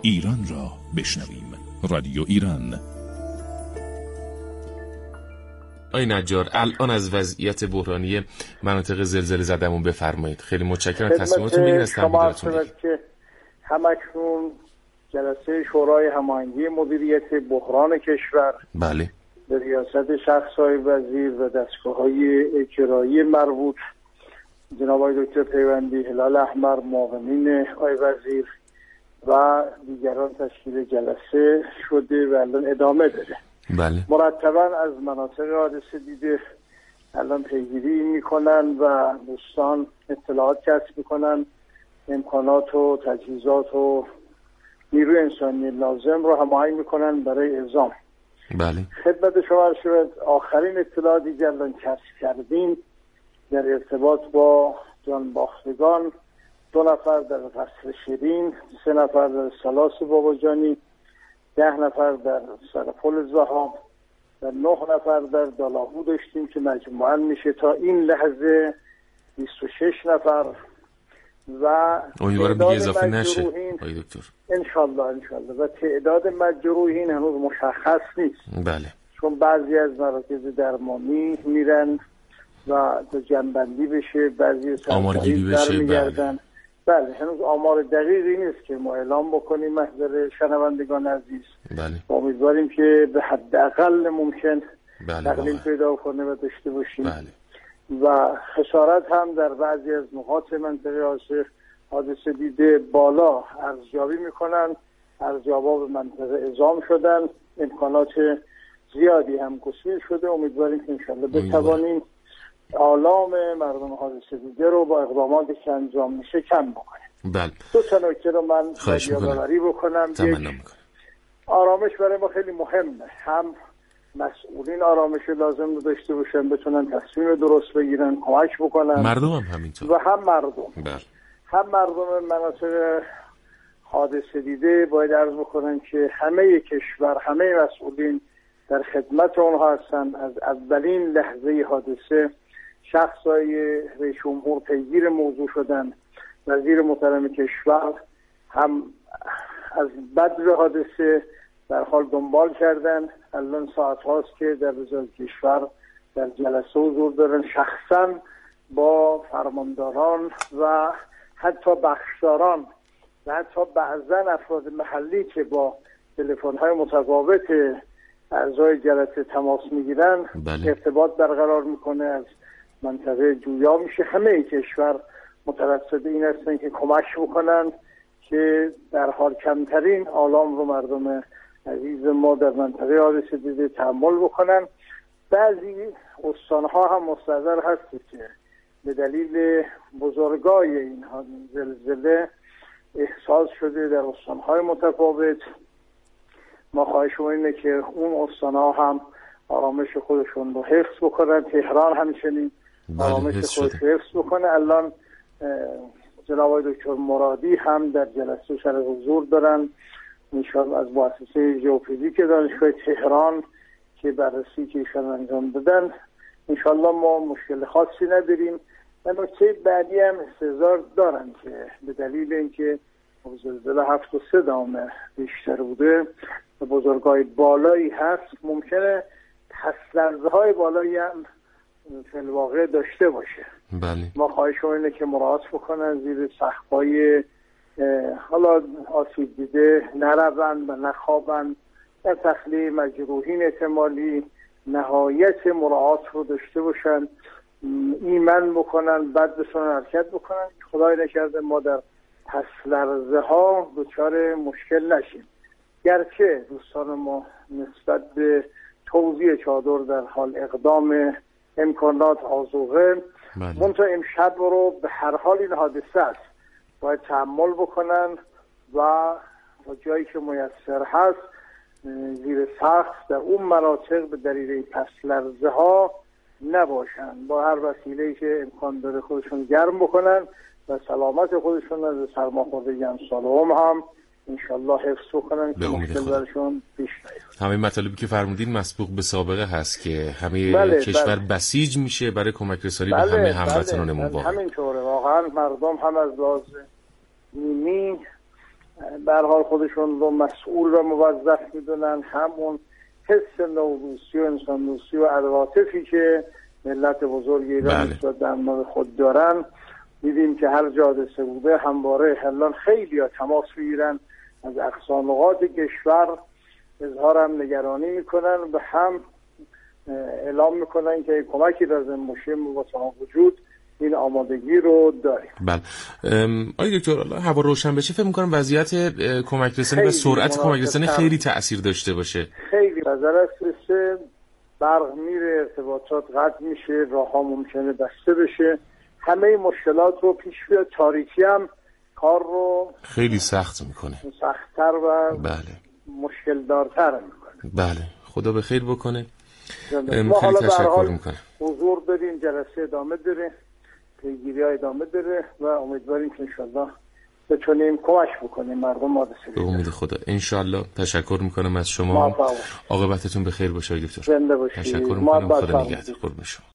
ایران را بشنویم. رادیو ایران. آقای نجار، الان از وضعیت بحرانی مناطق زلزله زدمون بفرمایید. خیلی متشکرم. تصمیماتون بگید، از تحویلاتون بگید. که همکنون جلسه شورای هماهنگی مدیریت بحران کشور بله به ریاست شخص‌های وزیر و دستگاه‌های اجرایی مربوط، جناب آقای دکتر پیوندی، هلال احمر، معاونین آقای وزیر و دیگران تشکیل جلسه شده و الان ادامه داره. بله. مرتبا از مناطق حادثه دیده الان پیگیری میکنن و دوستان اطلاعات کسب میکنن، امکانات و تجهیزات و نیروی انسانی لازم رو هماهنگ میکنن برای اعزام. بله. خدمت شما شد آخرین اطلاعاتی که الان کسب کردیم در ارتباط با جانباختگان، 2 نفر در قصر شیرین، 3 نفر در سلاس باباجانی، 10 نفر در سرپل زهاب و 9 نفر در دالاهو داشتیم که مجموعاً میشه تا این لحظه 26 نفر و امیدوارم دیگه اضافه نشه آقای دکتر. انشالله و تعداد مجروحین هنوز مشخص نیست. بله. چون بعضی از مراکز درمانی میرن و تا جنبندی بشه، بعضی آمارگیری بشه. بله هنوز آمار دقیقی نیست که ما اعلام بکنیم محضر شنوندگان عزیز. بله. امیدواریم که به حداقل ممکن تقلیل پیدا کنه و داشته باشیم. بله. و خسارت هم در بعضی از نقاط منطقه حادثه دیده بالا ارزیابی میکنن، ارزیابا به منطقه اعزام شدن، امکانات زیادی هم گسیل شده. امیدواریم که انشالله بتوانیم آلام مردم حادثه دیده رو با اقداماتی که انجام میشه کم بکنیم. بله. 2 تا نکته رو من یادآوری بکنم. آرامش برای ما خیلی مهمه. هم مسئولین آرامش لازم رو داشته باشن، بتونن تصمیم درست بگیرن، کمک بکنن. مردم هم همینطور. و هم مردم. بله. هم مردم مناطق حادثه دیده باید عرض بکنن که همه کشور، همه مسئولین در خدمت اونها هستن. از اولین لحظه حادثه شخصای رئیس جمهور پیگیر موضوع شدن. وزیر محترم کشور هم از بدو حادثه در حال دنبال کردن. الان ساعت هاست که در وزارت کشور در جلسه حضور دارن، شخصا با فرمانداران و حتی بخشداران و حتی بعضا افراد محلی که با تلفن‌های متفاوت اعضای جلسه تماس میگیرن. بله. ارتباط برقرار میکنه. از منطقه جویا میشه. همه کشور مترصد این هستن که کمک بکنن که در حال کمترین آلام رو مردم عزیز ما در منطقه حادثه دیده تحمل بکنن. بعضی استانها هم مستحضر هست که به دلیل بزرگای این زلزله احساس شده در استانهای متفاوت. ما خواهش اینه که اون استانها هم آرامش خودشون رو حفظ بکنن. تهران همچنین آرامش خودش حفظ بکنه. الان جناب آقای دکتر مرادی هم در جلسه شرح حضور دارن انشاءالله از مؤسسه ژئوفیزیک دانشگاه تهران که بررسی که ایشان انجام دادن. انشاءالله ما مشکل خاصی نداریم. نکته بعدی هم استحضار دارن که به دلیل اینکه زلزله 7.3 دامه بیشتر بوده و بزرگای بالایی هست، ممکنه پس‌لرزه‌های بالایی هم فی الواقع داشته باشه. بله. ما خواهش اینه که مراعات بکنن زیر سقف‌های حالا آسیب دیده نروند و نخوابند. در تخلیه مجروحین احتمالی نهایت مراعات رو داشته باشن، ایمن بکنن، بعد بتونن حرکت بکنن. خدای نکرده ما در پس لرزه ها دچار مشکل نشیم. گرچه دوستان ما نسبت به توزیع چادر در حال اقدام امکانات آذوقه، منتها امشب رو به هر حال این حادثه است باید تحمل بکنن و جایی که میسر هست زیر سقف در اون مناطق به دلیل پس لرزه ها نباشن. با هر وسیله‌ای که امکان داره خودشون گرم بکنن و سلامت خودشون از سرماخوردگی امسال هم انشالله حفظ بکنن که مشکل برشون پیش نیاد. همه مطالبی که فرمودین مسبوق به سابقه هست که همه کشور بسیج میشه برای کمک رسانی به همه هموطنانمون. همینطوره واقعا. مردم هم از لحاظ نیمی به هر حال خودشون رو مسئول و موظف میدونن، همون حس نودوستی و انسان دوستی و عواطفی که ملت بزرگ ایران در مورد خود دارن. دیدیم که هر جا حادثه بوده همواره الان خیلی ها تماس میگیرن، از اقصا نقاط کشور اظهار هم نگرانی میکنن و هم اعلام میکنن که کمکی لازم باشه با تمام وجود این آمادگی رو داریم. بله آقای دکتر، هوا روشن بشه فکر میکنم وضعیت کمک رسانی و سرعت کمک رسانی خیلی تأثیر داشته باشه. خیلی نظر است، برق میره، ارتباطات قطع میشه، راه‌ها ممکنه بسته بشه، همه مشکلات رو پیش بیاد. تاریکی هم کار رو خیلی سخت میکنه، سخت‌تر و بله مشکل دارتر میکنه. بله خدا به خیر بکنه. ما خیلی تشکر میکنم. حضور داریم، جلسه ادامه داره، پیگیری‌ها ادامه داره و امیدواریم که انشالله بتونیم کمک بکنیم مردم حادثه. به امید خدا انشالله. تشکر میکنم از شما. عاقبتتون به خیر باشه دکتر. زنده باشید. تشکر میکنم. خدا نگهدار. قربون شما.